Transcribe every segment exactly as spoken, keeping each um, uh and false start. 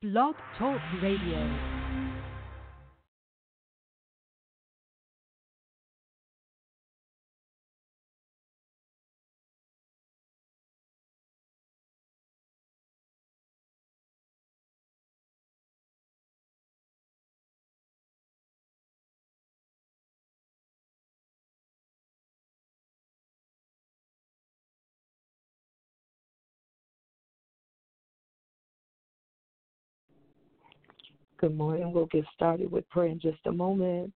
Blog Talk Radio. Good morning. We'll get started with prayer in just a moment.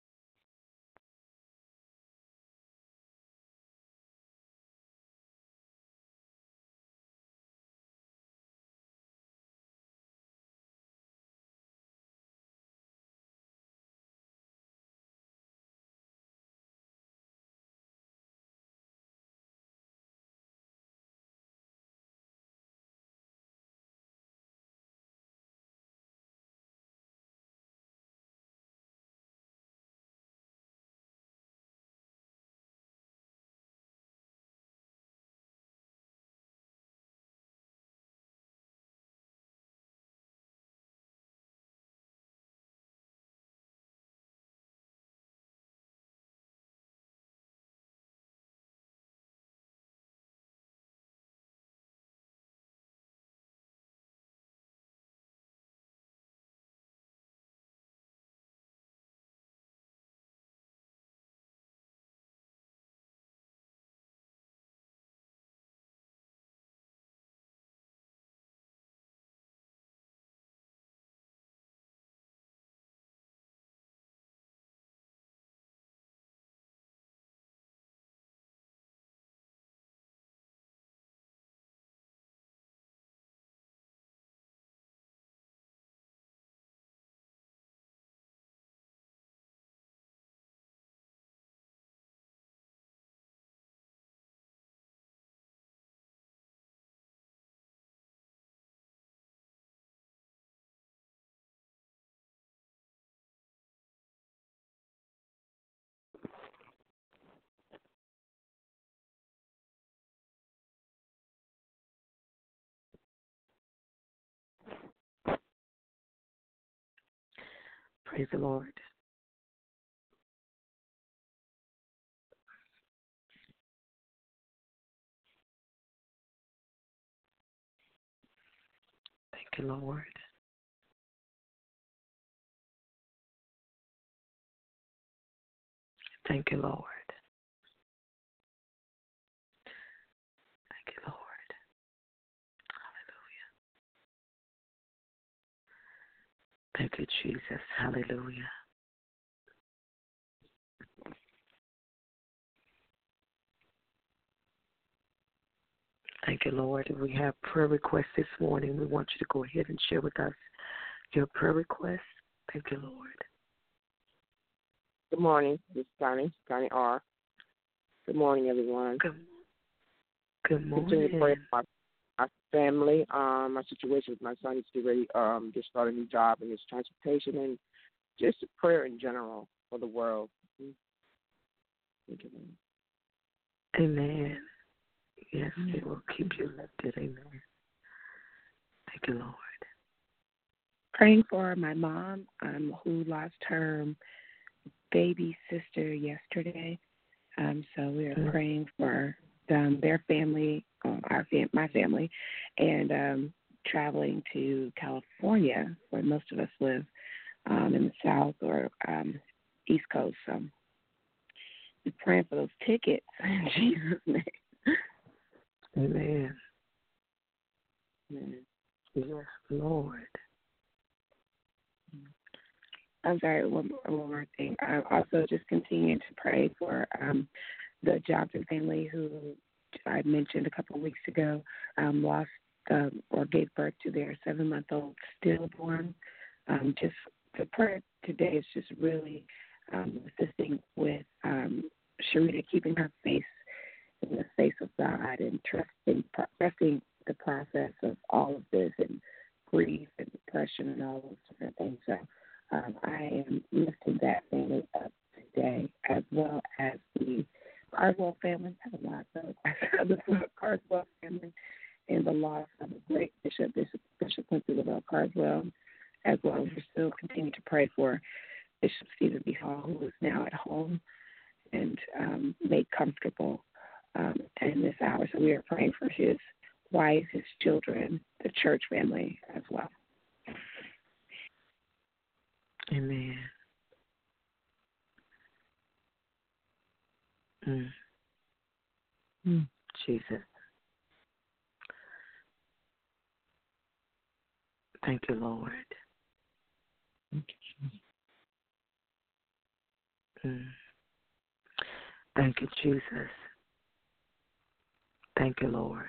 Praise the Lord. Thank you, Lord. Thank you, Lord. Thank you, Lord. Hallelujah. Thank you, Jesus. Hallelujah. Thank you, Lord. If we have prayer requests this morning, we want you to go ahead and share with us your prayer requests. Thank you, Lord. Good morning. This is Connie, Connie R. Good morning, everyone. Good, good morning. Continue to pray for my, my family. Um, my situation with my son is to ready um just start a new job in his transportation, and just prayer in general for the world. Thank you. Amen. Yes, we will keep you lifted. Amen. Thank you, Lord. Praying for my mom, um, who lost her baby sister yesterday. Um, so we are Mm-hmm. praying for um, their family, um, our fam- my family, and um, traveling to California, where most of us live, um, in the South or um, East Coast. So we're praying for those tickets in Jesus' name. Amen. Amen. Yes, Lord. I'm sorry, one, one more thing. I'm also just continuing to pray for um, the Johnson family who I mentioned a couple of weeks ago um, lost um, or gave birth to their seven-month-old stillborn. Um, just the prayer today is just really um, assisting with um, Sharita keeping her faith in the face of God and trusting, trusting the process of all of this and grief and depression and all those different things. So um, I am lifting that family up today, as well as the Carswell family. I have a lot of the Carswell family and the loss of a great bishop, Bishop, Bishop Quincy Lavelle Carswell, as well as we're still continuing to pray for Bishop Stephen B. Hall, who is now at home and um, made comfortable um, in this hour. So we are praying for his wife, his children, the church family as well. Amen. Mm. Mm. Jesus. Thank you, Lord. Thank you, Jesus. Mm. Thank you, Jesus. Thank you, Lord.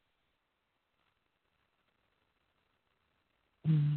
Mm.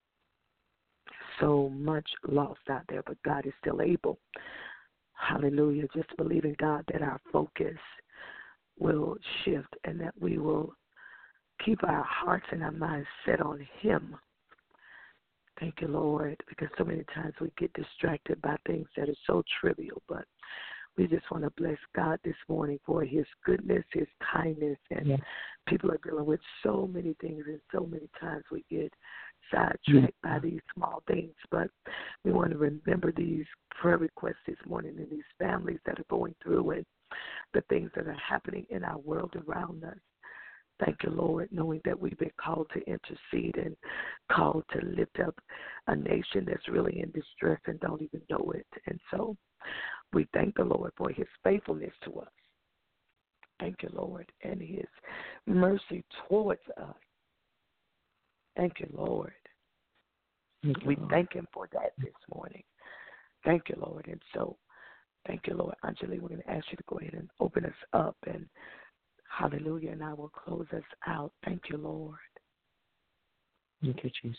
So much lost out there, but God is still able. Hallelujah. Just believing, God, that our focus will shift and that we will keep our hearts and our minds set on Him. Thank you, Lord, because so many times we get distracted by things that are so trivial, but we just want to bless God this morning for His goodness, His kindness, and yeah. people are dealing with so many things, and so many times we get sidetracked yeah. by these small things, but we want to remember these prayer requests this morning and these families that are going through and the things that are happening in our world around us. Thank you, Lord, knowing that we've been called to intercede and called to lift up a nation that's really in distress and don't even know it. And so we thank the Lord for His faithfulness to us. Thank you, Lord, and His mercy towards us. Thank you, Lord. Thank you, we Lord. Thank Him for that this morning. Thank you, Lord. And so, thank you, Lord. Anjali, we're going to ask you to go ahead and open us up, and hallelujah, and I will close us out. Thank you, Lord. Thank you, Jesus.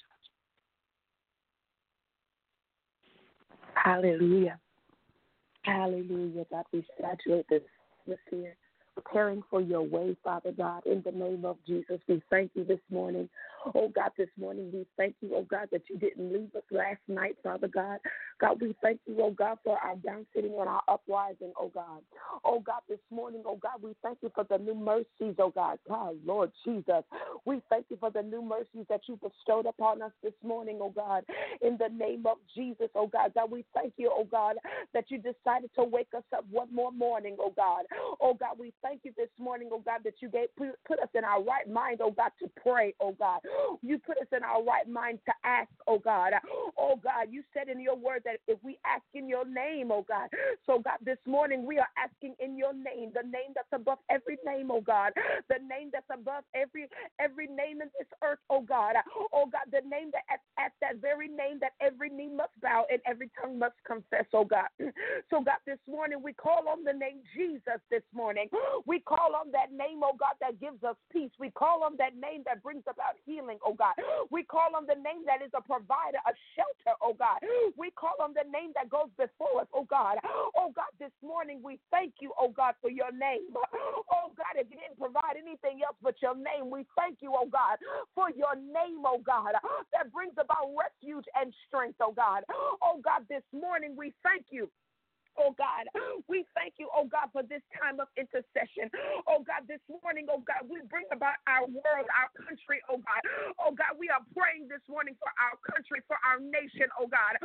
Hallelujah. Hallelujah. God, we saturate this atmosphere, preparing for your way, Father God. In the name of Jesus, we thank you this morning. Oh, God, this morning we thank you, oh, God, that you didn't leave us last night, Father God. God, we thank you, oh, God, for our down sitting and our uprising, oh, God. Oh, God, this morning, oh, God, we thank you for the new mercies, oh, God. God, Lord Jesus, we thank you for the new mercies that you bestowed upon us this morning, oh, God. In the name of Jesus, oh, God. God, we thank you, oh, God, that you decided to wake us up one more morning, oh, God. Oh, God, we thank you this morning, oh, God, that you gave, put us in our right mind, oh, God, to pray, oh, God. You put us in our right mind to ask, oh, God. Oh, God, you said in your word that if we ask in your name, oh, God. So, God, this morning we are asking in your name, the name that's above every name, oh, God. The name that's above every every name in this earth, oh, God. Oh, God, the name that at, at that very name that every knee must bow and every tongue must confess, oh, God. So, God, this morning we call on the name Jesus this morning. We call on that name, oh, God, that gives us peace. We call on that name that brings about healing, oh, God. We call on the name that is a provider, a shelter, oh, God. We call on the name that goes before us, oh, God. Oh, God, this morning we thank you, oh, God, for your name. Oh, God, if you didn't provide anything else but your name, we thank you, oh, God, for your name, oh, God, that brings about refuge and strength, oh, God. Oh, God, this morning we thank you. Oh, God, we thank you, oh, God, for this time of intercession. Oh, God, this morning, oh, God, we bring about our world, our country, oh, God. Oh, God, we are praying this morning for our country, for our nation, oh, God.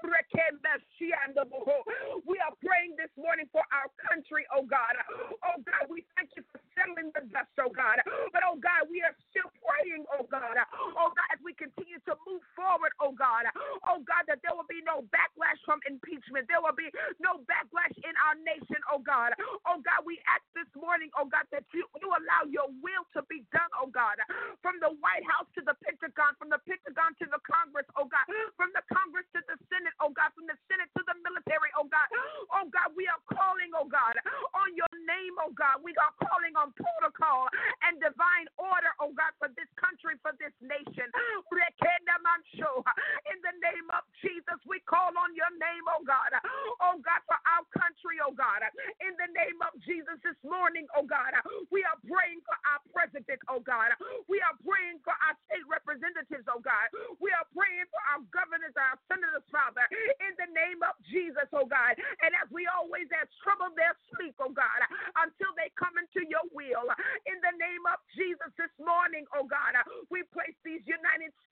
We are praying this morning for our country, oh, God. Oh, God, we thank you for settling the dust, oh, God. But, oh, God, we are still praying, oh, God. Oh, God, as we continue to move forward, oh, God. Oh, God, that there will be no backlash from impeachment. There will be no backlash in our nation, oh God. Oh God, we ask this morning, oh God, that you, you allow your will to be done, oh God. From the White House to the Pentagon, from the Pentagon to the Congress, oh God. From the Congress to the Senate, oh God. From the Senate to the military, oh God. Oh God, we are calling, oh God, on your name, oh God. We are calling on protocol and divine order, oh God, for this country, for this nation. In the name of Jesus, we call on your name, oh God. Oh God, for our country, oh God. In the name of Jesus this morning, oh God, we are praying for our president, oh God. We are praying for our state representatives, oh God. We are praying for our governors, our senators, Father, in the name of Jesus, oh God. And as we always ask, trouble their sleep, oh God, until they come into your will. In the name of Jesus this morning, oh God, we place these United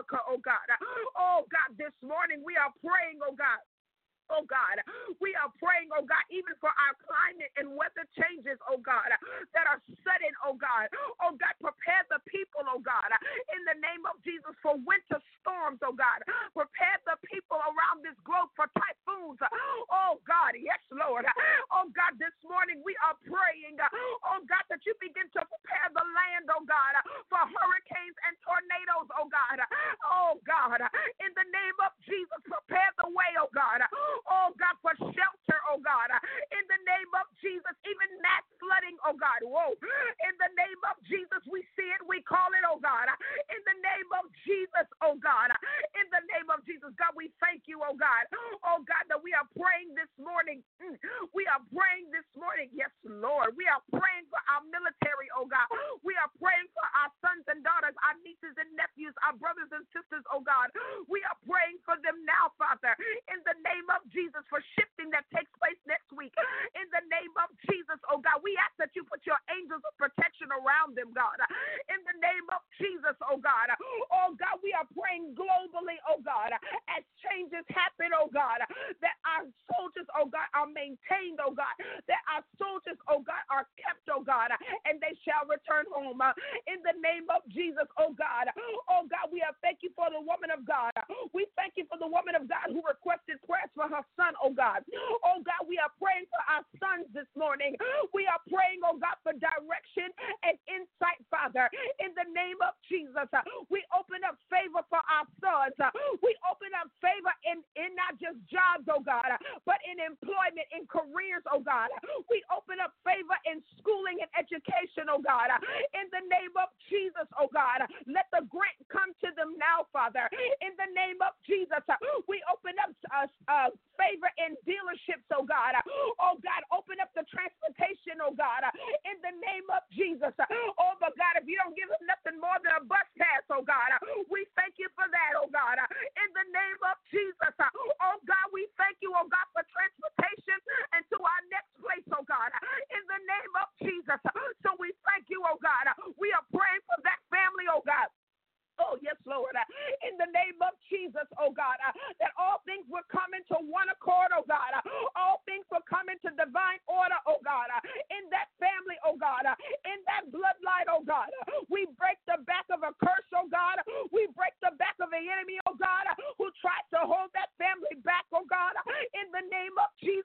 America, oh God. Oh God, this morning we are praying, oh God. Oh God, we are praying, oh God, even for our climate and weather changes, oh God, that are sudden, oh God. Oh God, prepare the people, oh God, in the name of Jesus for winter storms, oh God. Prepare the people around this globe for typhoons. Oh God, yes, Lord. Oh God, this morning we are praying, oh God, that you begin to prepare the land, oh God, for hurricanes and tornadoes, oh God. Oh God, in the name of Jesus, prepare the way, oh God. Oh God, for shelter, oh God, in the name of Jesus, even mass flooding, oh God, whoa, in the name of Jesus, we see it, we call it, oh God, in the name of Jesus, oh God, in the name of Jesus, God, we thank you, oh God, oh God, that we are praying this morning, we are praying this morning, yes, Lord, we are praying for our military, oh God, we are praying for our sons and daughters, our nieces and nephews, our brothers and sisters, oh God, we are praying for them now, Father, in the name of Jesus, for shifting that takes place next week. In the name of Jesus, oh God, we ask that you put your angels of protection around them, God. In the name of Jesus, oh God. Oh God, we are praying globally, oh God, as changes happen, oh God, that our soldiers, oh God, are maintained, oh God, that our soldiers, oh God, are kept, oh God, and they shall return home. In the name of Jesus, oh God. Oh God, we are thank you for the woman of God. We thank you for the woman of God who requested prayers for her son, oh God. Oh God, we are praying for our sons this morning. We are praying, oh God, for direction and insight, Father. In the name of Jesus, we open up favor for our sons. We open up favor in, in not just jobs, oh God, but in employment, in careers, oh God. We open up favor in schooling and education, oh God. In the name of Jesus, oh God, let the grant come to them now, Father. In the name of Jesus, we open up uh, uh, favor in dealerships, oh God. Oh God, open up the transportation, oh God, in the name of Jesus. Oh, but God, if you don't give us nothing more than a bus pass, oh God, we thank you for that, oh God, in the name of Jesus. Oh God, we thank you, oh God, for transportation and to our next place, oh God, in the name of Jesus. So we thank you, oh God. We are praying for that family, oh God. Oh, yes, Lord. In the name of Jesus, oh God, that all things will come into one accord, oh God. All things will come into divine order, oh God. In that family, oh God. In that bloodline, oh God. We break the back of a curse, oh God. We break the back of the enemy, oh God, who tried to hold that family back, oh God. In the name of Jesus.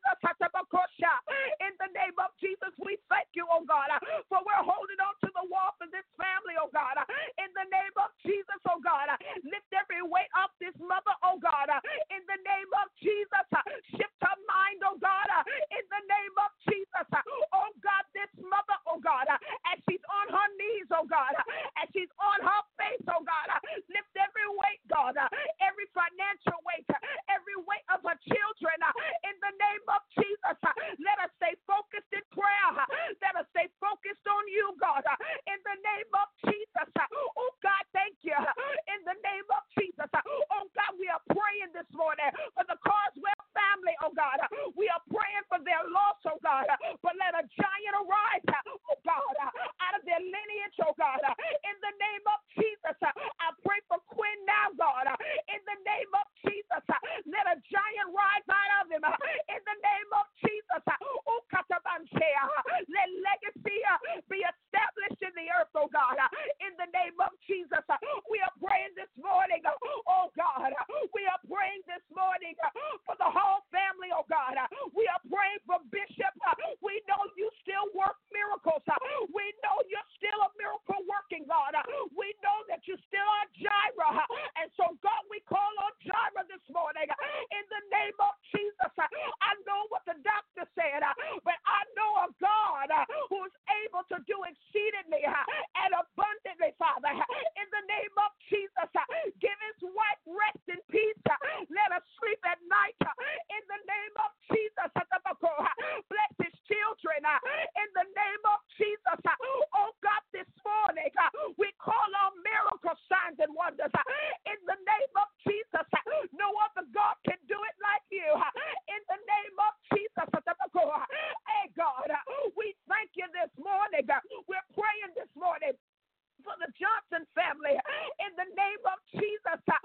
In the name of Jesus, we thank you, oh God, for we're holding on to the wall for this family, oh God. In the name of Jesus. Jesus, oh God, lift every weight off this mother, oh God, in the name of Jesus, shift her mind, oh God, in the name of Jesus, oh God, this mother, oh God, as she's on her knees, oh God, as she's on her face, oh God, lift every weight, God, every financial weight, every weight of her children, in the name of Jesus, let us stay focused in prayer, let us stay focused on you, God, in the name of Jesus, oh God, thank you. In the name of Jesus. Oh God, we are praying this morning for the Carswell family, oh God. We are praying for their loss, oh God. But let a giant arise, oh God, out of their lineage, oh God. In the name of Jesus, I pray for Quinn now, God. In the name of Jesus, let a giant rise out of him. In the name of Jesus, oh Katabanshea, let legacy be established in the earth, oh God. In the name of Jesus, we are praying this morning, oh God. We are praying this morning for the whole family, oh God. We are praying for Bishop. We know you still work miracles. We know you're still a miracle working God. We know that you still are Jireh. And so, God, we call on Jireh this morning in the name of Jesus. I know what the doctor said, but I know a God who is able to do exceedingly and abundantly, Father, in the name of Jesus. Give his wife rest in peace. Let her sleep at night in the name of Jesus. Bless his children in the name of Jesus. Oh God, this morning we call on miracle signs and wonders in the name of Jesus. No other God can do it like you in the name of Jesus. Hey God, we thank you this morning. We're praying this morning for the Johnson family in the name of Jesus.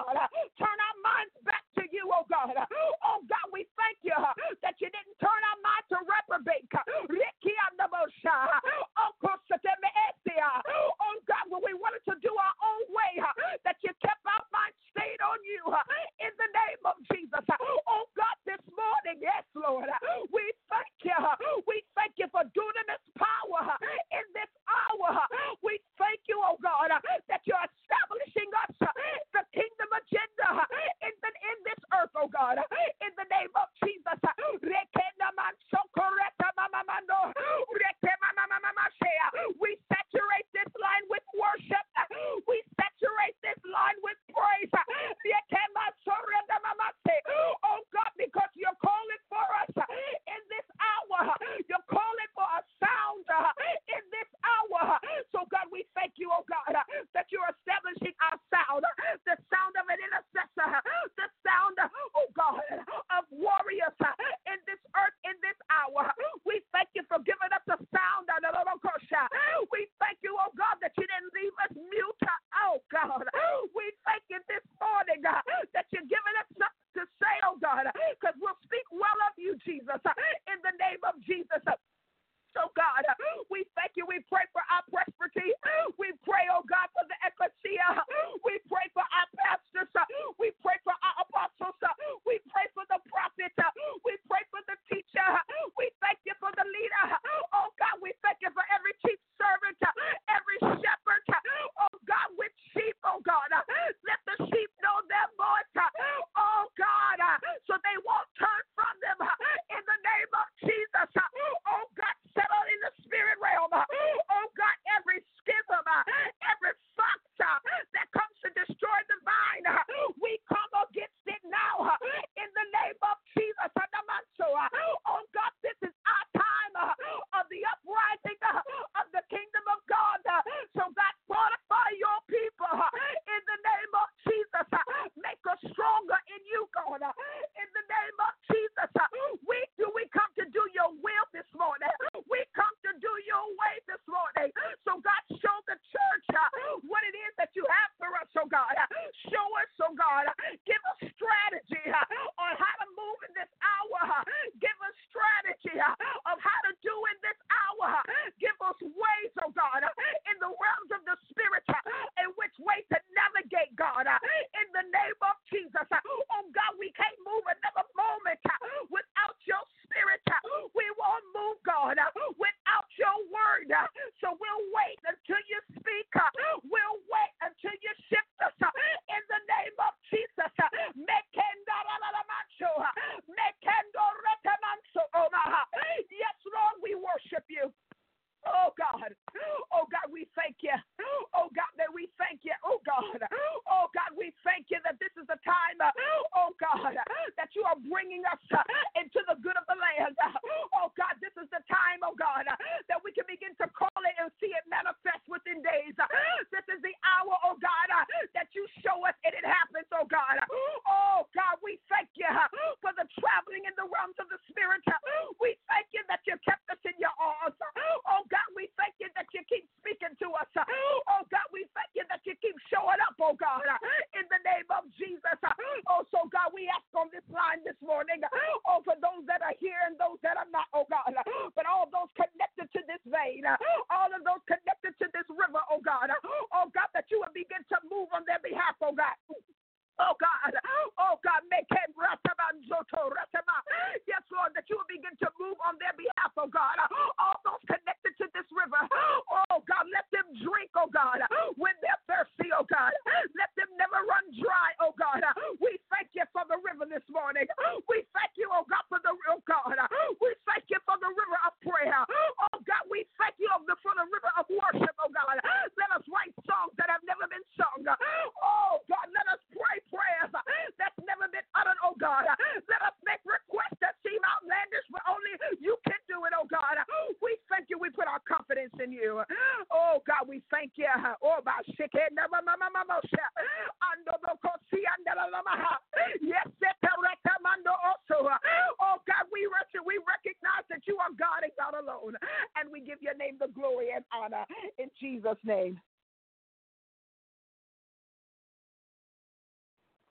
God. Turn our minds back to you, oh God. Oh God, we thank you that you didn't turn our mind to reprobate. Oh God, when we wanted to do our own way, that you kept our mind stayed on you in the name of Jesus. Oh God, this morning, yes, Lord, we thank you. We thank you for dunamis power in this hour. We thank you, oh God, that you're establishing us the kingdom agenda in, the, in this earth, oh God, in the name of Jesus. We saturate this line with worship. We saturate this line with praise. Oh God, because you're calling for us in this hour. You're calling for a sound in this hour. So God, we thank you, oh God, that you're establishing our sound, the sound of an intercessor, the sound, oh God, of warriors in this earth, in this hour. We thank you for giving us the sound. We thank you, oh God, that you didn't leave us mute. Oh God, we thank you this morning that you're giving us something to say, oh God, because we'll speak well of you, Jesus, in the name of Jesus. So, God, we thank you. We pray for our presbytery. We pray, oh God, for the ecclesia. We pray for our pastors. We pray for our apostles. We pray for the prophet. We pray for the teacher. We thank you for the leader. Oh God, we thank you for every chief servant, every shepherd. Oh God, with sheep, oh God. Let the sheep know their voice. Oh God, so they won't turn from them in the name of Jesus. Oh God, settle in the spirit realm. Oh God, every schism, every fox that comes to destroy the vine, we come against it now in the name of Jesus. Oh God, this is our time of the uprising of the kingdom of God. So God, fortify your people in the name of Jesus. Make us stronger in you, God. In the name of Jesus, we do we come to do your will this morning. We come to do your way this morning. So God, show the church what it is that you have for us, oh God. Show us, oh God. Give us strategy on how to move in this hour. Give us strategy of how to do in this hour. Give us ways, oh God, in the realms of the spirit, in which way to navigate, God. In the name of Jesus. Oh God, we can't move another moment without your spirit. We won't move, God, without your word. So we'll wait until you speak. We'll wait until you shift us in the name of Jesus. Yes, Lord, we worship you. Oh God, oh God, we thank you. Oh God, that we thank you. Oh God, oh God, we thank you that this is the time, oh God, that you are bringing us into the good of the land. Oh God, this is the time, oh God, that we can begin to call it and see it manifest within days. This is the hour, oh God, that you show us and it happens, oh God. Oh God, we thank you for the traveling in the realms of the spirit. We thank you that you kept us in your arms. Oh God, we thank you that you keep speaking to us. Oh God, we thank you that you keep showing up, oh God, in the name of Jesus. Oh, so God, we ask on this line this morning, oh, for those that are here and those that are not, oh God, but all those connected to this vein, all of those connected to this river, oh God, oh God, that you will begin to move on their behalf, oh God. Oh God, oh God, make him yes, Lord, that you will begin to move on their behalf, oh God. All those connected to this river, oh God, let them drink, oh God, when they're thirsty, oh God. Let them never run dry, oh God. We thank you for the river this morning. We thank you, oh God, for the oh God. We thank you for the river of prayer. Oh God, we thank you for the river of worship, oh God. Let us write songs that have never been sung. Oh God, let us pray prayers that's never been uttered, oh God. Let us make requests that seem outlandish, but only you can do it, oh God. We thank you. We put our confidence in you. Oh God, we thank you. Oh, yes, oh God, we we recognize that you are God and God alone, and we give your name the glory and honor in Jesus' name.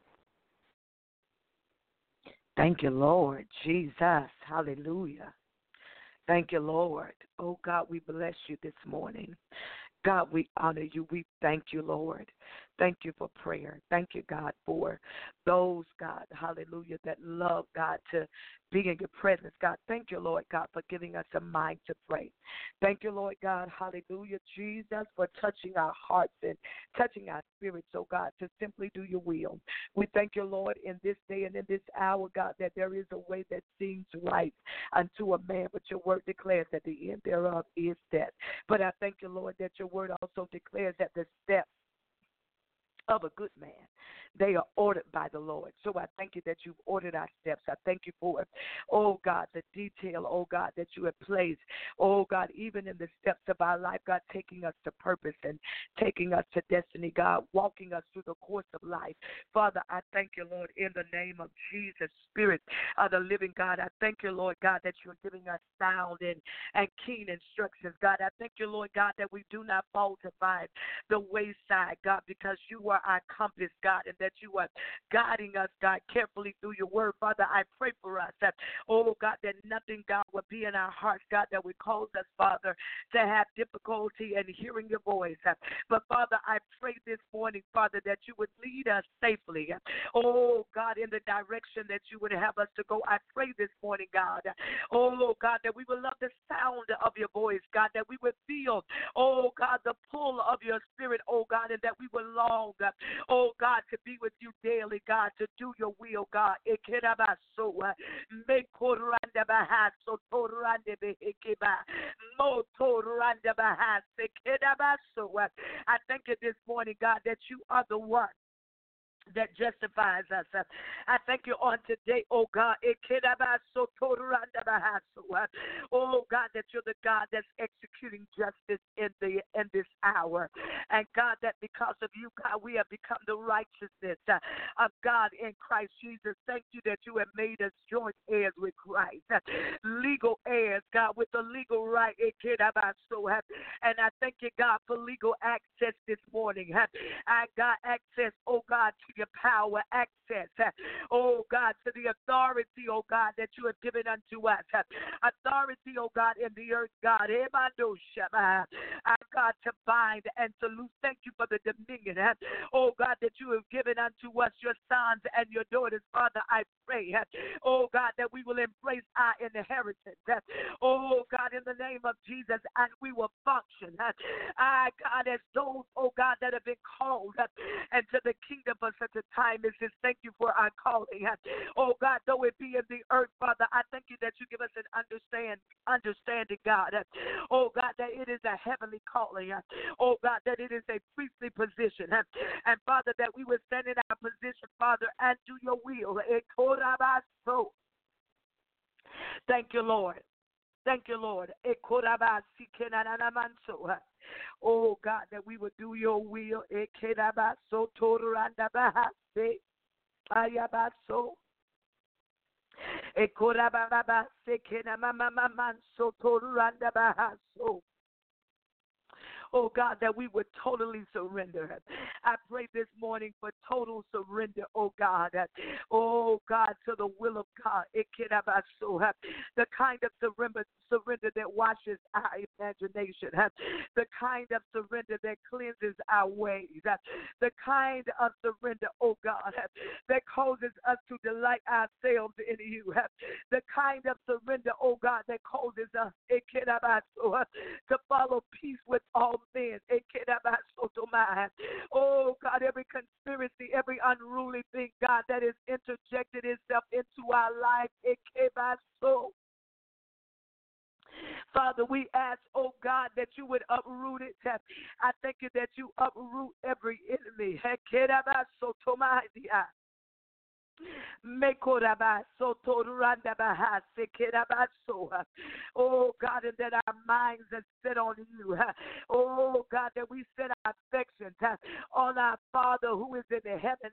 Thank you, Lord. Jesus. Hallelujah. Thank you, Lord. Oh, God, we bless you this morning. God, we honor you. We thank you, Lord. Thank you for prayer. Thank you, God, for those, God, hallelujah, that love, God, to be in your presence. God, thank you, Lord, God, for giving us a mind to pray. Thank you, Lord, God, hallelujah, Jesus, for touching our hearts and touching our spirits, oh, God, to simply do your will. We thank you, Lord, in this day and in this hour, God, that there is a way that seems right unto a man, but your word declares that the end thereof is death. But I thank you, Lord, that your word also declares that the steps of a good man, they are ordered by the Lord. So I thank you that you've ordered our steps. I thank you for, oh God, the detail, oh God, that you have placed, oh God, even in the steps of our life, God, taking us to purpose and taking us to destiny, God, walking us through the course of life. Father, I thank you, Lord, in the name of Jesus, Spirit of the living God. I thank you, Lord God, that you're giving us sound and, and keen instructions, God. I thank you, Lord God, that we do not fall to find the wayside, God, because you are our compass, God, and that you are guiding us, God, carefully through your word. Father, I pray for us that, oh, God, that nothing, God, will be in our hearts, God, that would cause us, Father, to have difficulty in hearing your voice. But, Father, I pray this morning, Father, that you would lead us safely, oh, God, in the direction that you would have us to go. I pray this morning, God, oh, God, that we will love the sound of your voice, God, that we would feel, oh, God, the pull of your spirit, oh, God, and that we will long, oh, God, to be with you daily, God, to do your will, God. I thank you this morning, God, that you are the one that justifies us. I thank you on today, oh God. Oh God, that you're the God that's executing justice in the in this hour. And God, that because of you, God, we have become the righteousness of God in Christ Jesus. Thank you that you have made us joint heirs with Christ. Legal heirs, God, with the legal right. And I thank you, God, for legal access this morning. I got access, oh God, to your power, access, oh God, to the authority, oh God, that you have given unto us. Authority, oh God, in the earth, God. I God, to bind and to loose. Thank you for the dominion, oh God, that you have given unto us, your sons and your daughters. Father, I pray, oh God, that we will embrace our inheritance. Oh God, in the name of Jesus, and we will function. I God, as those, oh God, that have been called into the kingdom for such a time as this. Thank you for our calling. Oh God, though it be in the earth, Father, I thank you that you give us an understand, understanding, God. Oh God, that it is a heavenly calling. Oh God, that it is a priestly position. And Father, that we would stand in our position, Father, and do your will. Thank you, Lord. Thank you, Lord. Oh, God, that we would do your will. Oh, God, that we would totally surrender. I pray this morning for total surrender, oh, God. Oh, God, to the will of God. The kind of surrender, surrender that washes our imagination. The kind of surrender that cleanses our ways. The kind of surrender, oh, God, that causes us to delight ourselves in you. The kind of surrender, oh, God, that causes us to follow peace with all men. Oh, God, every conspiracy, every unruly thing, God, that has interjected itself into our life. Father, we ask, oh God, that you would uproot it. I thank you that you uproot every enemy. Oh God, and that our minds are set on you. Oh God, that we set our affections on our Father who is in the heaven.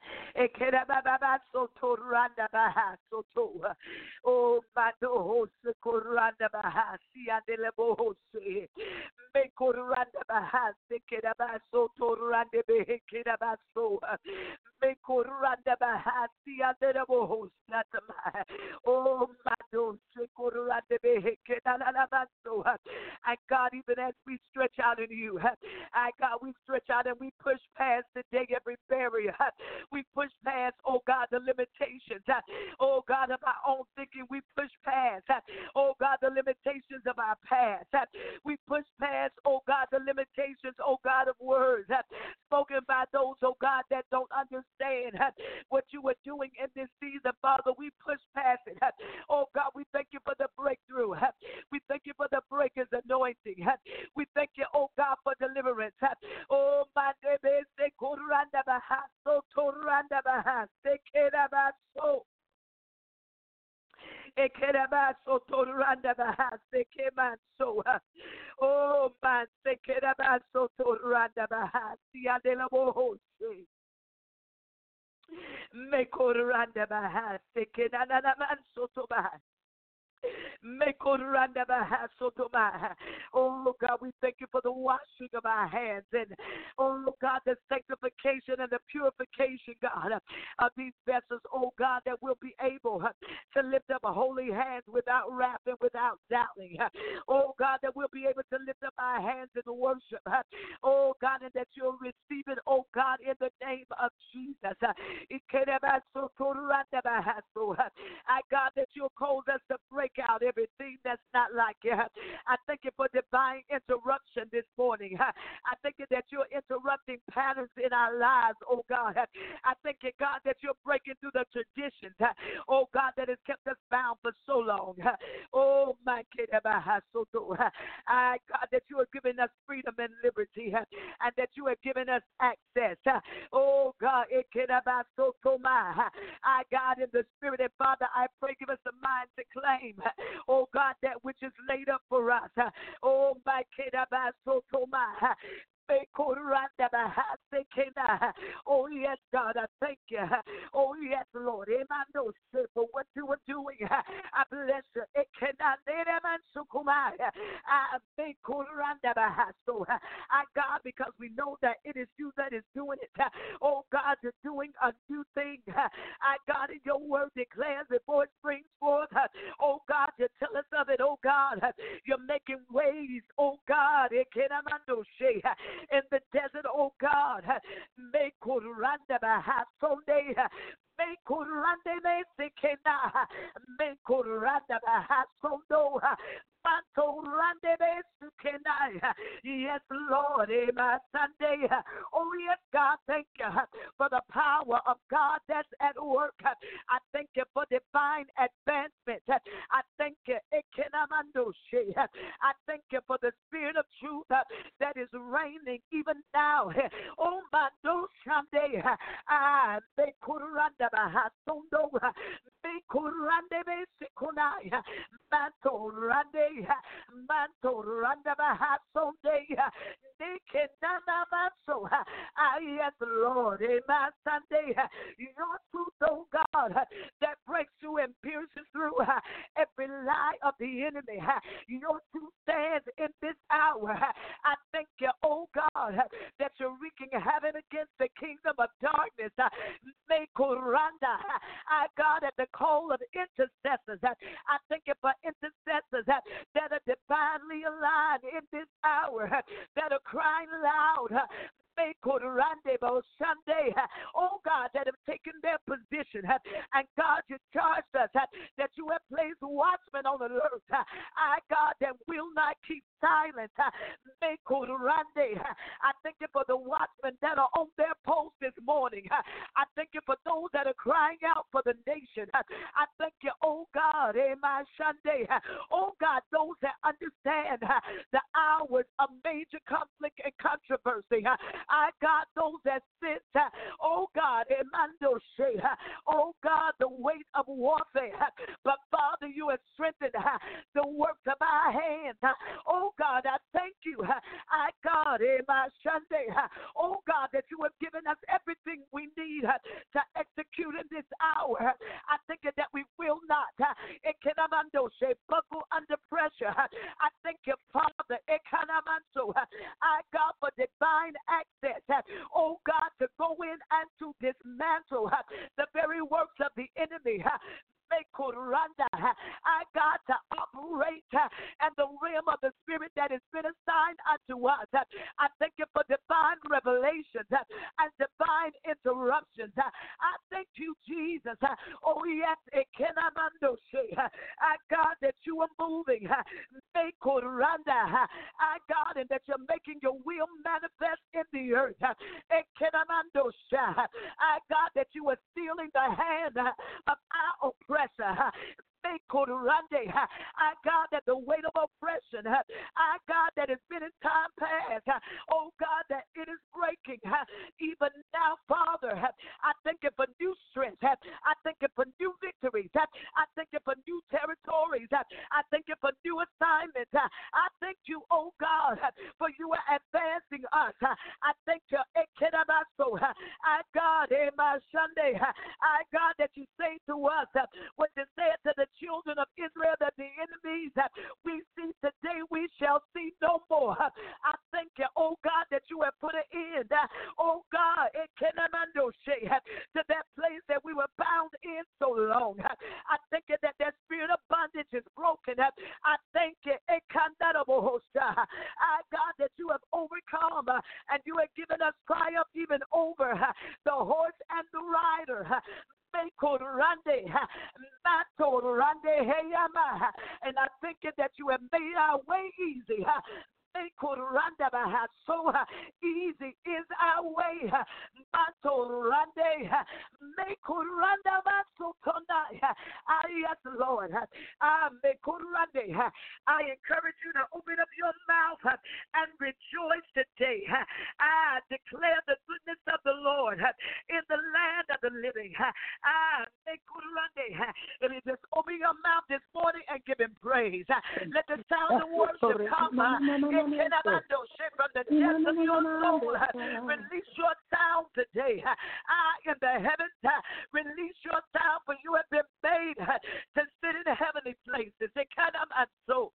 Ekerababa soto randa baha soto. Oh, mado hose koranda baha siandele bohose. Me koranda baha sekeraba soto rande behe kerabaso. Me koranda baha siandele bohose. Oh, mado sekoranda behe keralabaso. And God, even as we stretch out in you, I God, we stretch out and we push past today every barrier. We push past, oh God, the limitations. Oh God, of our own thinking. We push past, oh God, the limitations of our past. We push past, oh God, the limitations, oh God, of words spoken by those, oh God, that don't understand what you are doing in this season. Father, we push past it. Oh God, we thank you for the breakthrough. We thank you for the breaker's anointing. We thank you, oh God, for deliverance. Oh, my name is Kuranda Bahaso, Toranda Bahas, Ekerabaso. Ekerabaso, Toranda Bahas, Ekemanso. Oh, man, Ekerabaso, Toranda Bahas, Yadelabohose. Mekoranda Bahas, Ekenanamanso Tobahas. Oh God, we thank you for the washing of our hands and oh God, the sanctification and the purification, God, of these vessels. Oh God, that we'll be able to lift up holy hands without wrath and without doubting. Oh God, that we'll be able to lift up our hands in worship. Oh God, and that you'll receive it, oh God, in the name of Jesus. I God, that you'll cause us to break out everything that's not like you. I thank you for divine interruption this morning. I thank you that you're interrupting patterns in our lives, oh God. I thank you, God, that you're breaking through the traditions, oh God, that has kept us bound for so long. Oh my God, I God, that you are giving us freedom and liberty, and that you are giving us access. Oh God, I God, in the spirit, and Father, I pray, give us the mind to claim, oh God, that which is laid up for us. Oh my God, oh yes, God, I thank you. Oh yes, Lord, for what you are doing. I bless you. I God, because we know that it is you that is doing it. Oh God, you're doing a new thing. I God, in your word declares before it springs forth. Oh God, you tell us of it. Oh God, you're making ways. Oh God, in the desert, oh God, make Kuranda Bahasonde, make Kuranda Mesikena, make Kuranda Bahasondo, Manto Rande Besukenai. Yes, Lord, Amen Sunday. Oh, yes, God, thank you for the power of God that's at work. I thank you for divine advancement. I thank you, Ekenamandoshe. I thank you for the spirit of truth that is reigning even now. Oh, my no Sunday. I make Kuranda Bahasondo, make Kurande Besikunai, Manto Rande. Manto Randa Bahasonde, Nikenana Manso. Yes, Lord, Amen Sunday. Your truth, oh God, that breaks through and pierces through every lie of the enemy. Your truth stands in this hour. I thank you, oh God, that you're wreaking heaven against the kingdom of darkness. Make Randa. I God, at the call of intercessors. I thank you for intercessors that are divinely aligned in this hour, that are crying loud. Sunday, oh God, that have taken their position, and God, you charged us that you have placed watchmen on alert. I, God, that will not keep silent. I thank you for the watchmen that are on their post this morning. I thank you for those that are crying out for the nation. I thank you, oh God, Amen Sunday. Oh God, those that understand the hours of major conflict and controversy. I God, those that sit, oh God, Emando Shea, oh God, the weight of warfare. But Father, you have strengthened the works of our hands. Oh God, I thank you. I God, Amen Sunday. Oh God, that you have given us everything we need need to execute in this hour. I thank you that we will not buckle under pressure. I thank you, Father, I God, for divine access, oh God, to go in and to dismantle the very works of the enemy. I got to operate in the realm of the Spirit that has been assigned unto us. I thank you for divine revelations and divine interruptions. I thank you, Jesus. Oh, yes, I God, that you are moving. I God, and that you're making your will manifest in the earth. I God, that you are sealing the hand of our oppressor. I God, that the weight of oppression, I God, that has been in time past, oh God, that it is breaking even now, Father. I thank you for new strength. I thank you for new victories. I thank you for new territories. I thank you for new assignments. I thank you, oh God, for you are advancing us. I thank you, I God, Sunday, I God, that you say to us what you said to the children of Israel, that the enemies that we see today we shall see no more. I thank you, oh God, that you have put an end, oh God, to that place that we were bound in so long. I thank you that that spirit of bondage is broken. I thank you, I God, that you have overcome and you have given us triumph even over the horse and the rider. And I thank you that you have made our way easy. So easy is our way. Yes, Lord. I encourage you to open up your mouth and rejoice today. I declare the goodness of the Lord in the land of the living. If you just open your mouth this morning and give him praise, let the sound of worship come from the depths of your soul. Release your sound today. I in the heavens, release your sound, for you have been made to sit in the heavenly places. They kind of and so.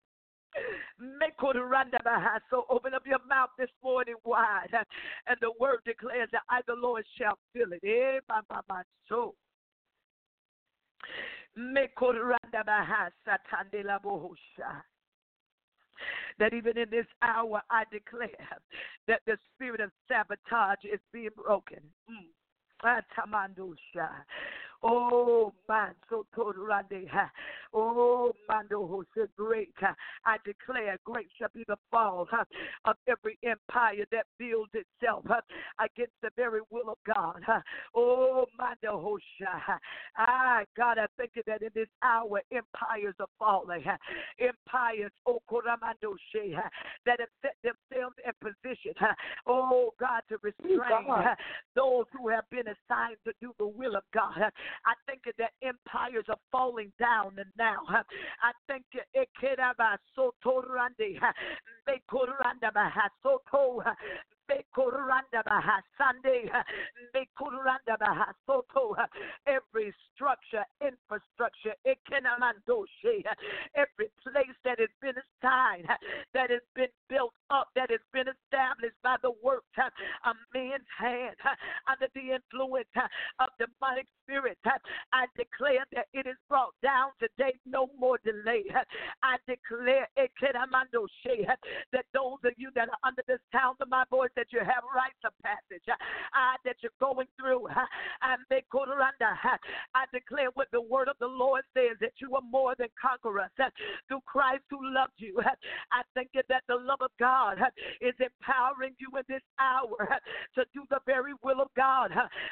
So open up your mouth this morning wide, and the word declares that I, the Lord, shall fill it. Eh, my, my, my soul. That even in this hour I declare that the spirit of sabotage is being broken. Mm. Oh, man, so total. Oh, Mando Jose, great. I declare great shall be the fall of every empire that builds itself against the very will of God. Oh, Mando Jose. Ah, God, I thank you that in this hour empires are falling. Empires, oh, Koramando She, that have set themselves in position. Oh, God, to restrain those who have been assigned to do the will of God. I think that empires are falling down and now. I think Ekeraba Sotorande, Bekoranda Bahasoto, Bekoranda Bahasande, Bekoranda Bahasoto, every structure, infrastructure, Ekenamandoshe, every place that has been assigned, that has been built up, that has been established by the work of man's hand, under the influence of demonic spirit. I declare that it is brought down today, no more delay. I declare that those of you that are under the sound of my voice, that you have rights of passage, uh, that you're going through. I declare what the word of the Lord says, that you are more than conquerors through Christ who loved you. I think that the love of God is empowering you in this hour to do the very will of God.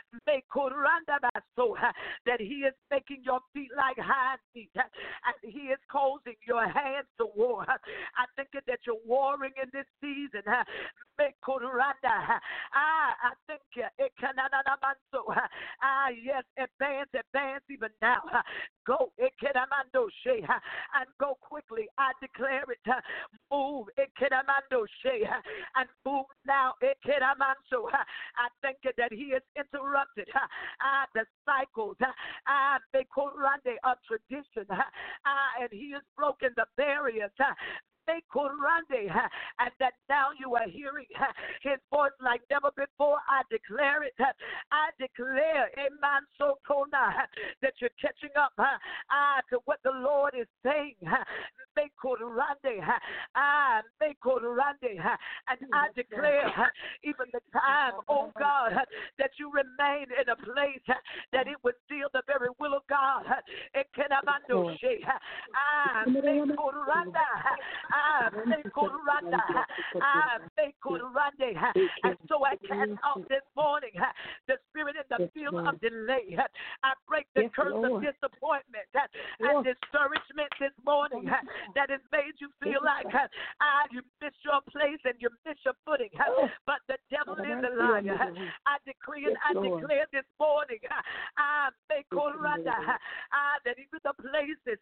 That he is making your feet like hind feet, and he is causing your hands to war. I think that you're warring in this season. I, I think it can. Ah, yes, advance, advance even now. Go, and go quickly. I declare it move. Ekeramando she, and move now. Ekeramanso. I thank you that he has interrupted uh, the cycles uh, of tradition, uh, and he has broken the barriers. Uh, and that now you are hearing his voice like never before. I declare it. I declare, amen, so that you're catching up uh, to what the Lord is saying. And I declare even the time, oh God, that you remain in a place that it would seal the very will of God. It can and so I cast out this morning the spirit in the field of delay. I break the curse of disappointment and discouragement this morning that has made you feel like ah, you miss your place and you miss your footing. But the devil is a liar. I decree and I declare this morning ah, that even the places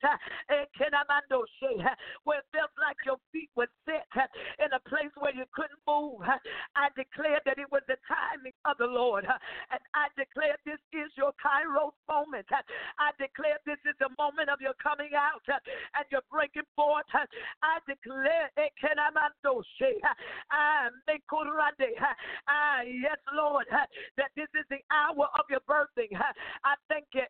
where it felt like your feet were set in a place where you couldn't move, I declare that it was the timing of the Lord. And I declare this is your Kairos moment. I declare this is the moment of your coming out and you're breaking forth. I declare, yes, Lord, that this is the hour of your birthing. I thank you.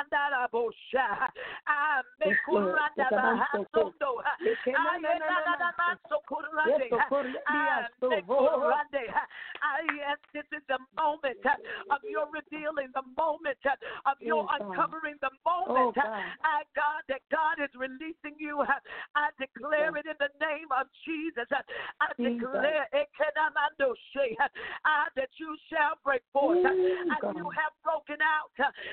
Yes, this is the moment of your revealing, the moment of your uncovering, the moment, I God, that God is releasing you. I declare it in the name of Jesus. I declare that you shall break forth, and you have broken out.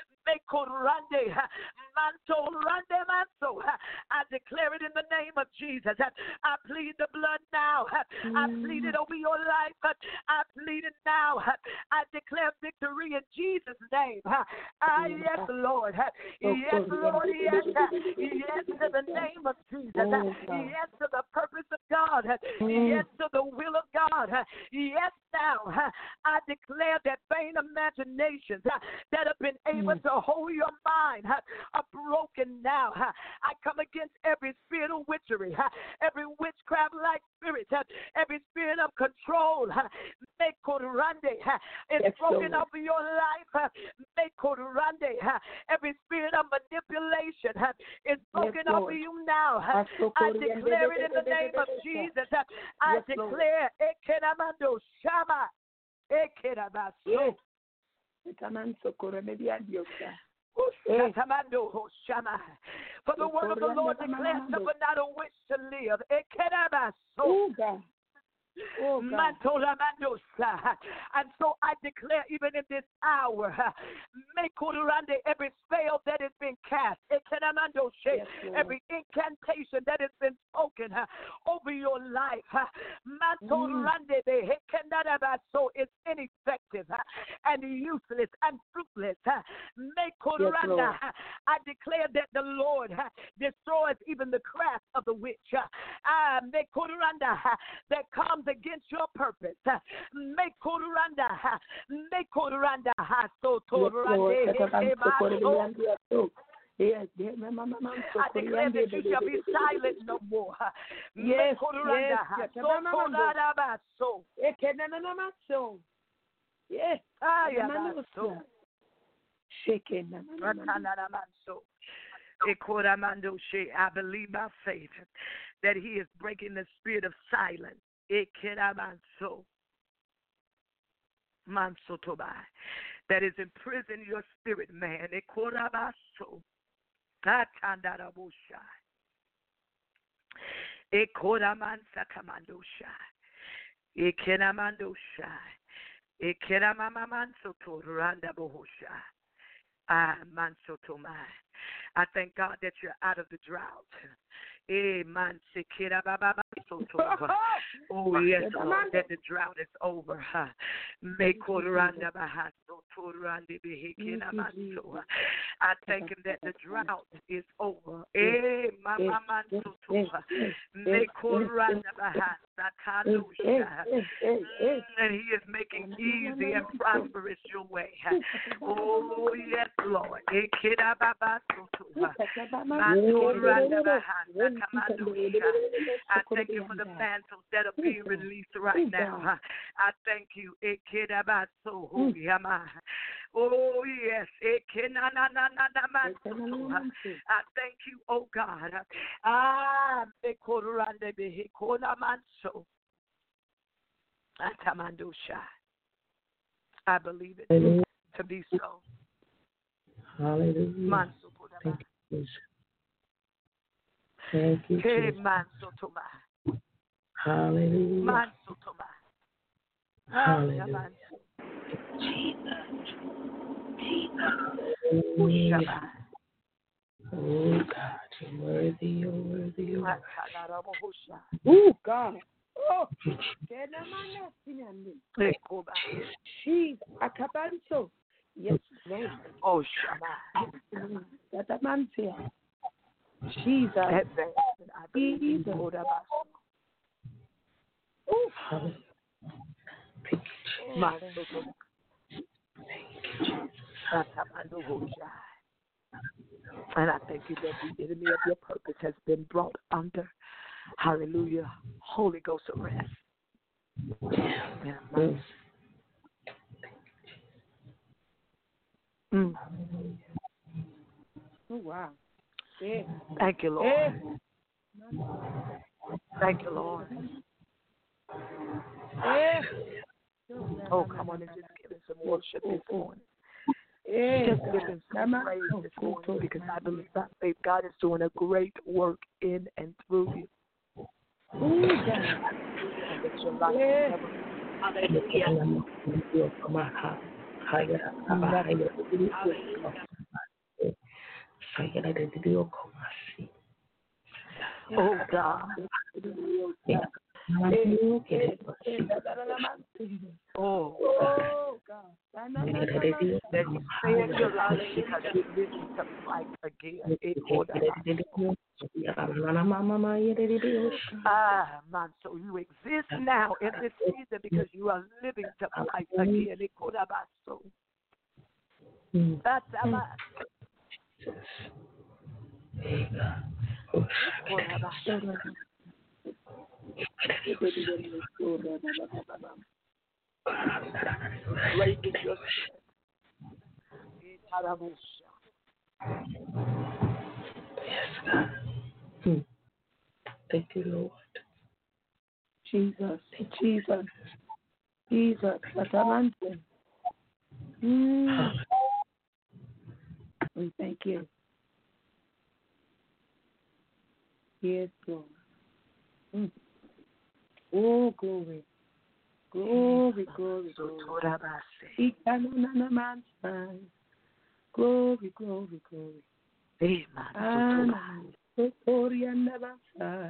I declare it in the name of Jesus. I plead the blood now. I plead it over your life. I plead it now. I declare victory in Jesus' name. Ah, yes, Lord. Yes, Lord. Yes. Yes to the name of Jesus. Yes to the purpose of God. Yes to the will of God. Yes now. I declare that vain imaginations that have been able to hold your mind are broken now. I come against every spirit of witchery, every witchcraft-like spirit, every spirit of control. It's broken over your life. Every spirit of manipulation is broken over you now. I declare it in the name of Jesus. I declare Ekenamando Shama. Ekerabaso. For the word of the Lord declares suffer not a wish to live. Ekerabaso. Oh, and so I declare even in this hour, every spell that has been cast, yes, incantation that has been spoken over your life, mm. so it's ineffective and useless and fruitless. Yes, I declare that the Lord destroys even the craft of the witch that comes against your purpose. Make Kuranda, make Kuranda, so Torande. Yes, I declare that you shall be silent no more. Yes, yes, so yes, I am so shaking. I believe by faith that he is breaking the spirit of silence. That is imprisoned your spirit, man. Ekorabaso. Katandarabusha. Ekoramansa kamandosha. Ekenamandosha. Ekenamamanso toranda bohosha. Ah, mansotomai. I thank God that you're out of the drought. Eh, man, sekira baba soto. Oh yes, Lord, that the drought is over. Mekoranda bahaso I thank him that the drought is over. Eh, mama mansoto. And he is making easy and prosperous your way. Oh, yes, Lord. I thank you for the mantles that are being released right now. I thank you. Oh, yes. I thank you, oh God. Ah, I believe it to be so. Hallelujah. Thank you, Jesus. Thank you, Jesus. Hallelujah. Hallelujah. Jesus. Jesus. Oh, God, you're worthy, you're worthy, you're worthy. Oh, God. Oh, Jesus. Akabanso. Yes, Lord. Oh, Shabbat. That man said, Jesus. Jesus. Oh, hallelujah. Thank you, Jesus. And I thank you that the enemy of your purpose has been brought under, hallelujah, Holy Ghost arrest. Yeah. Yes. Mm. Oh, wow. Yeah. Thank you, Lord. Yeah. Thank you, Lord. Yeah. Oh, come on and just give him some worship this morning. Yeah. Just give him some praise this morning, because I believe by faith God is doing a great work in and through you. Oh, God. And that your life Yeah. will never. Oh, God. Oh, Oh, God. That you stay in your life because you're living to fight again. Ah, man, so you exist now in this season because you are living to fight again. That's our great is your strength. Yes, God. Hmm. Thank you, Lord. Jesus, Jesus, Jesus. Mm. We thank you. Yes, Lord. Mm. Oh, glory. Glory, glory, glory. Glory, glory, glory. Amen. Glory and never sigh.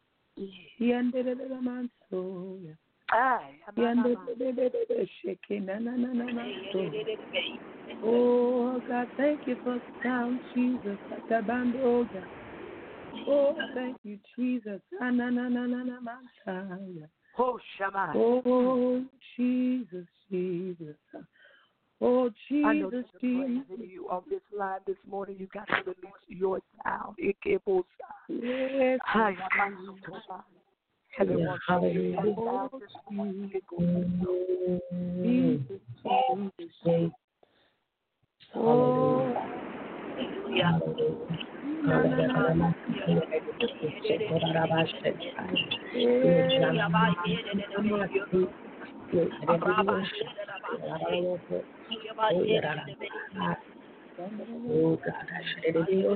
Oh, God, thank you for sound, Jesus. Oh, thank you, Jesus. Oh, Shabbat. Oh, Jesus, Jesus. Oh, Jesus, I know there's a Jesus. praise in you on this line this morning. You got to release your sound. Yes. Hi, Heaven wants you to hear your sound this morning. Jesus, Jesus. Oh, Oh, God, I should have been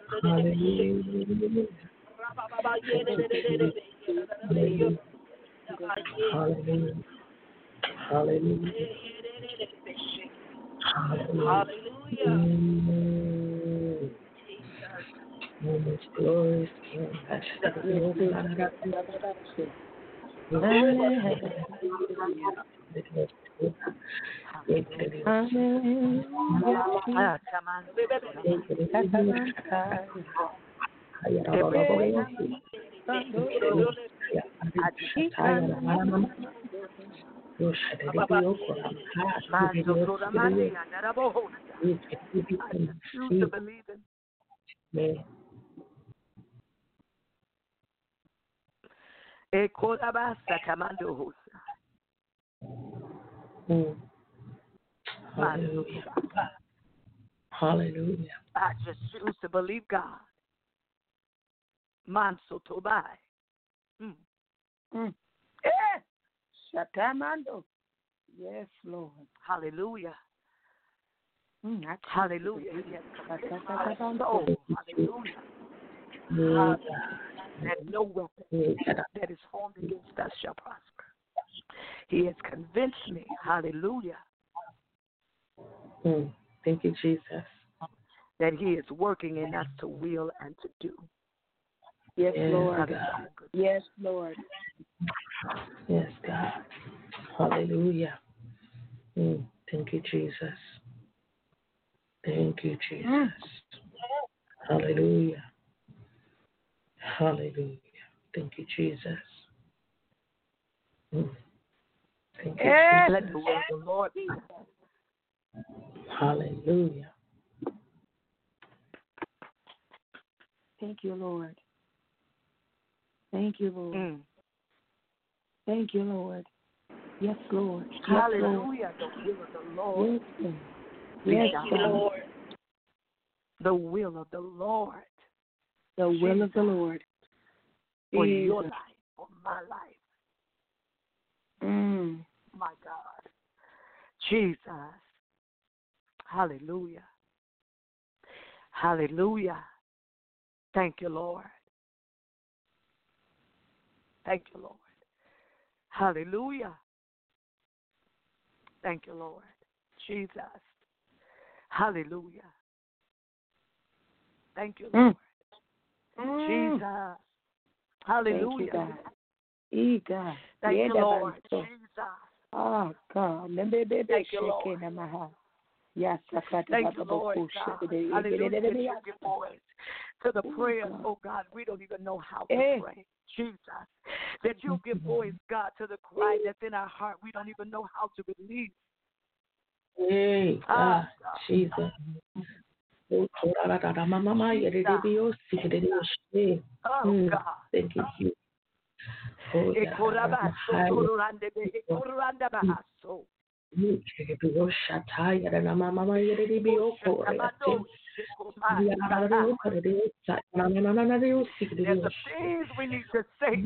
Hallelujah. Hallelujah. Hallelujah. Hallelujah. Most glorious King. Hallelujah. Hallelujah. I just choose to believe God. Manso Tobai. Mm. Mm. Eh, Shatamando. Yes, Lord. Hallelujah. Mm, I Hallelujah. Yes. Shatamando. So, hallelujah. Yeah. That no weapon that is formed against us shall prosper. He has convinced me. Hallelujah. Mm. Thank you, Jesus. That He is working in us to will and to do. Yes, Yes, Lord. God. Yes, Lord. Yes, God. Hallelujah. Mm. Thank you, Jesus. Thank you, Jesus. Mm. Hallelujah. Hallelujah. Thank you, Jesus. Mm. Thank you, Eh. Let Jesus. the word of the Lord be. Hallelujah. Thank you, Lord. Thank you, Lord. Mm. Thank you, Lord. Yes, Lord. Yes, Hallelujah. The will of the Lord. Lord. Yes, Thank Lord. you, Lord. The will of the Lord. The will of the Lord. For Jesus. your life, for my life. Mm. My God. Jesus. Hallelujah. Hallelujah. Thank you, Lord. Thank you, Lord. Hallelujah. Thank you, Lord. Jesus. Hallelujah. Thank you, Lord. Mm. Jesus. Hallelujah. Thank you, God. E God. Thank Yeah, you, that Lord. so. Jesus. Oh, God. Thank you, Lord. Yes, Thank you, Lord God. Hallelujah. That you give voice to the prayers, oh God. We don't even know how to Eh. pray. Jesus. That you give voice, God, to the cry that's in our heart. We don't even know how to release. Hey, God. Ah, God. Jesus. Oh, Oh, God. thank you, Jesus. Oh, yeah. There's some things we need to say,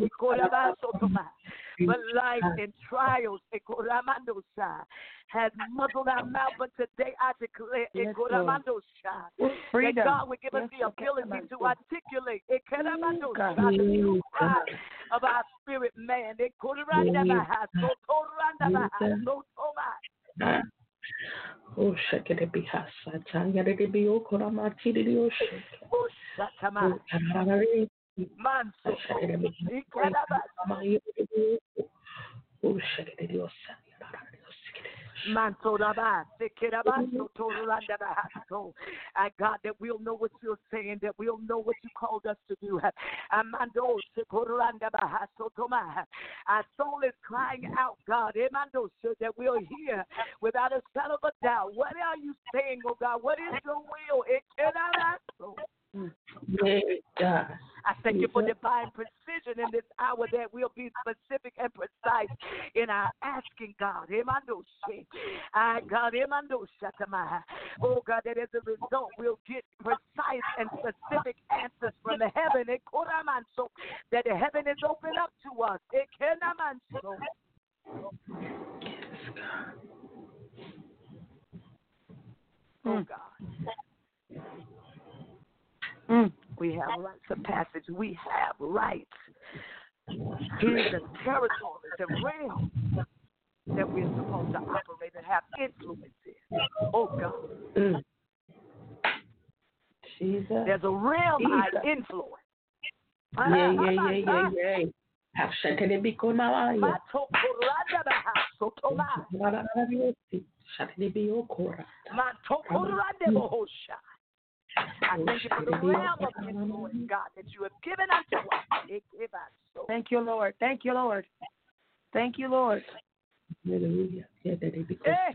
but life and trials has muzzled our mouth. But today I declare Yes, that God will give us the ability to articulate the new cry of our spirit man. Oh, shake it, be hasa. Tanya, it be okoramati, the ocean. Oh, Shatama. Manso. Oh, shake it, your son. And God, that we'll know what you're saying, that we'll know what you called us to do. Our soul is crying out, God, that we'll hear without a shadow of a doubt. What are you saying, oh God? What is your will? God. I thank you for divine precision in this hour, that we'll be specific and precise in our asking, God. I God, oh God, that as a result we'll get precise and specific answers from the heaven. That the heaven is open up to us. Oh God. Mm. We have rights of passage. We have rights. Here's the territories and realms that we're supposed to operate and have influence in. Oh, God. Mm. Jesus. There's a realm Jesus. I influence. Yeah, yeah, yeah, yeah, yeah. Have shut it be my eye. I thank you for the realm of influence, God, that you have given unto us. Thank you, Lord. Thank you, Lord. Thank you, Lord. Hallelujah. Yeah, that it be That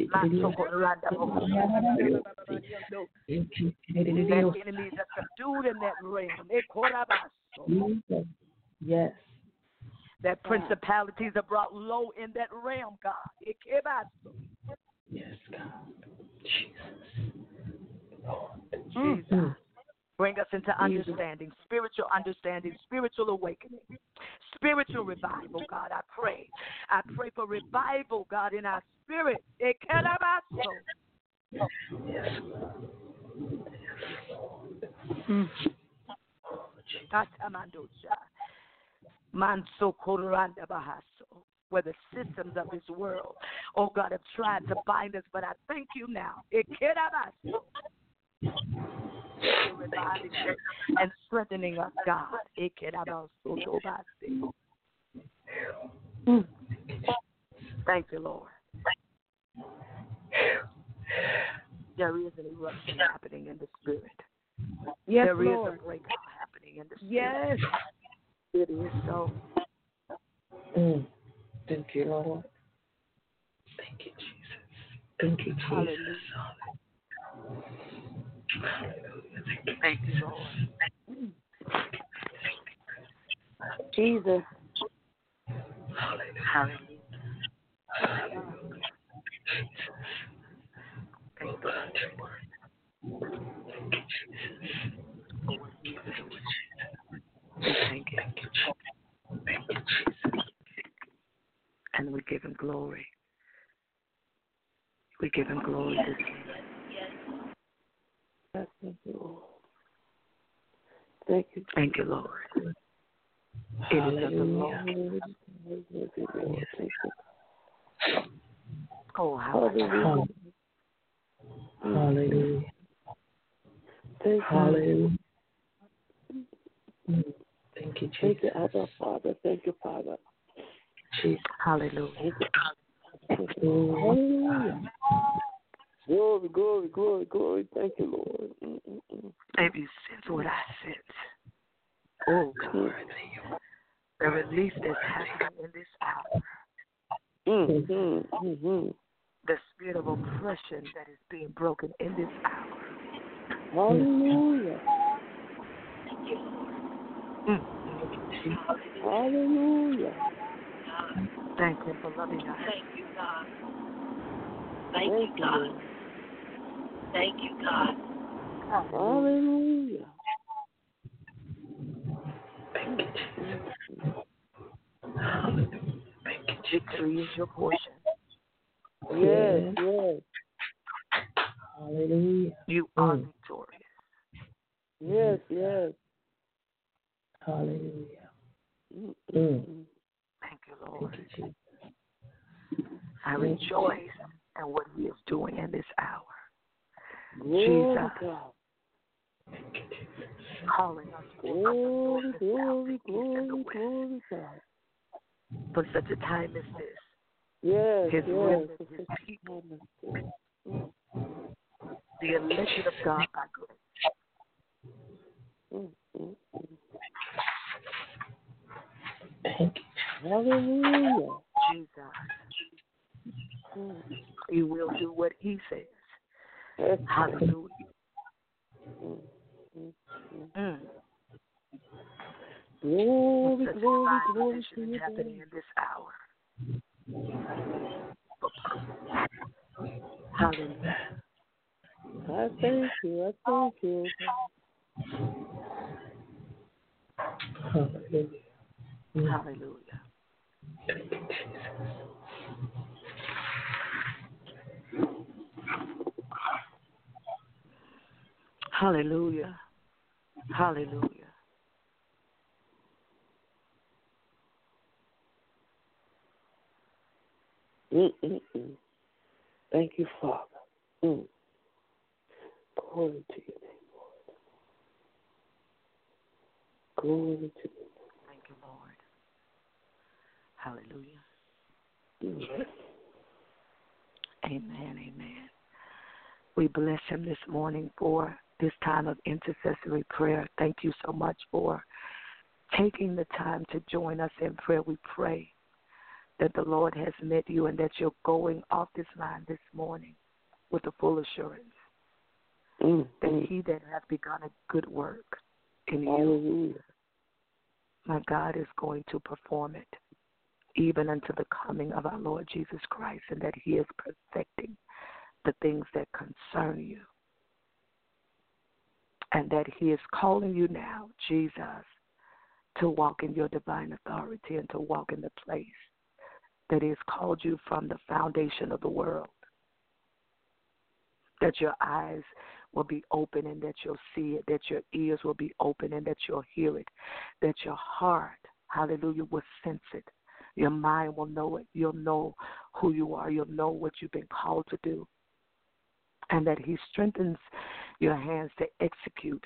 enemies are subdued in that realm. Yes. That principalities are brought low in that realm, God. Yes, God. Jesus. Jesus. Bring us into understanding, spiritual understanding, spiritual awakening, spiritual revival, God. I pray. I pray for revival, God, in our spirit. Yes. Mm. Manso Koranda Bahaso, where the systems of this world, oh God, have tried to bind us, but I thank you now. Reviving and strengthening us, God. Mm. Thank you, Lord. There is an eruption happening in the spirit. Yes, there Lord. is a breakout happening in the spirit. Yes. It is so. Mm. Thank you, Lord. Thank you, Jesus. Thank you, Jesus. Hallelujah. Hallelujah. Thank you, Lord. Jesus. Hallelujah. Hallelujah. Thank you, Lord. For what He is doing. We thank you. Thank you, Jesus. And we give Him glory. We give Him glory this evening. Thank you, Lord. Thank you. Thank you, Lord. It is of the Lord. Oh, hallelujah. Hallelujah. Thank you. Hallelujah. Thank you, Jesus. Thank you, Abba, Father. Thank you, Father. Jesus. Hallelujah. Hallelujah. Glory, glory, glory, glory. Thank you, Lord. Mm-mm-mm. Maybe you sense what I sense. Oh, God. The release that's happening in this hour. Mm-hmm. Mm-hmm. The spirit of oppression that is being broken in this hour. Hallelujah. Thank you, Lord. Mm. Hallelujah. Thank you for loving us. Thank you, God. Thank, Thank you, God. You, Thank you, God. Hallelujah. Thank you, Jesus. Thank you, victory is your portion. Yes, yes. Hallelujah. You are mm. victorious. Yes, yes. Hallelujah. Mm. Thank you, Lord. Thank you, I rejoice in what He is doing in this hour. Glory Jesus. God. Calling us glory, from the north, the glory, south, the glory, east, and the west. glory, God. For such a time as this. Yes, His yes. remnant, His people. Mm. The elected of God by grace. Mm, mm, mm. Thank you. Hallelujah. Jesus. Mm. He will do what He says. Yes. Hallelujah. Mm, mm, mm. Mm. Glory, Such glory, glory is to you. happening in this hour. Hallelujah. I thank you. I thank you. Hallelujah. Hallelujah. Hallelujah. Hallelujah. Mm-mm-mm. Thank you, Father. Mm. Glory to your name, Lord. Glory to your name. Thank you, Lord. Hallelujah. Mm. Amen, amen. We bless him this morning for this time of intercessory prayer. Thank you so much for taking the time to join us in prayer. We pray that the Lord has met you and that you're going off this line this morning with a full assurance Mm. that Mm. he that hath begun a good work in Hallelujah. you, my God, is going to perform it, even unto the coming of our Lord Jesus Christ, and that he is perfecting the things that concern you, and that he is calling you now, Jesus, to walk in your divine authority and to walk in the place that he has called you from the foundation of the world, that your eyes will be open and that you'll see it, that your ears will be open and that you'll hear it, that your heart, hallelujah, will sense it. Your mind will know it. You'll know who you are. You'll know what you've been called to do. And that he strengthens your hands to execute.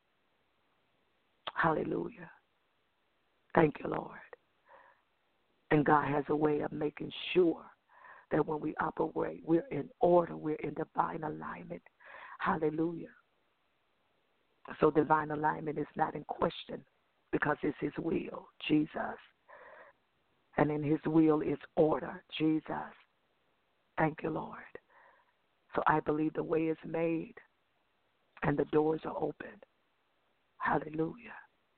Hallelujah. Thank you, Lord. And God has a way of making sure that when we operate, we're in order, we're in divine alignment. Hallelujah. So divine alignment is not in question because it's his will, Jesus. And in his will is order, Jesus. Thank you, Lord. So I believe the way is made and the doors are open. Hallelujah.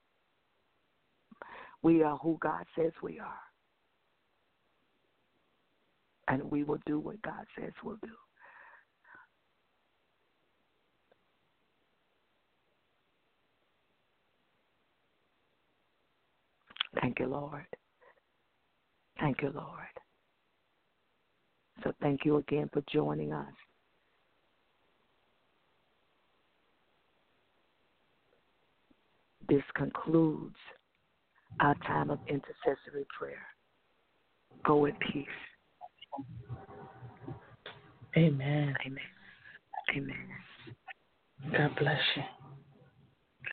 We are who God says we are. And we will do what God says we'll do. Thank you, Lord. Thank you, Lord. So thank you again for joining us. This concludes our time of intercessory prayer. Go in peace. Amen. Amen. Amen. God bless you.